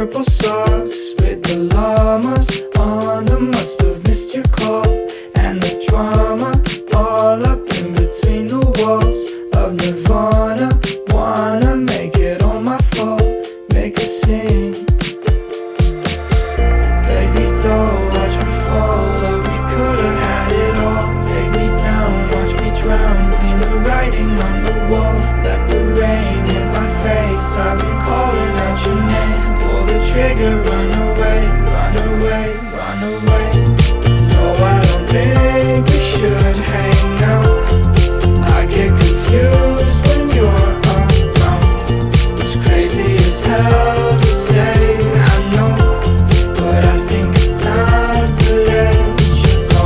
purple socks with the llamas on them. Must have missed your call. And the drama all up in between the walls of Nirvana. Wanna make it all my fault, make a scene. Baby, don't watch me fall, or we could've had it all. Take me down, watch me drown, clean the writing on the wall. Let the rain hit my face, I've been calling out your name. Pull the trigger, run away, run away, run away. No, I don't think we should hang out. I get confused when you're around. It's crazy as hell to say, I know, but I think it's time to let you go.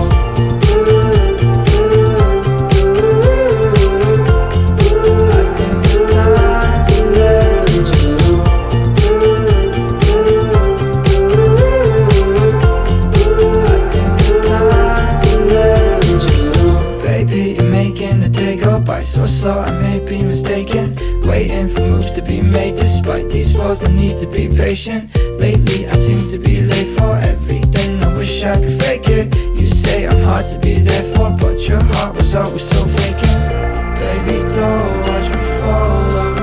I think it's time to let you go. I think it's time to let you go. Baby, you're making the day go by so slow, I may be mistaken. Waiting for moves to be made. Despite these walls, I need to be patient. Lately, I seem to be late for everything. I wish I could fake it. You say I'm hard to be there for, but your heart was always so vacant. Baby, don't watch me fall.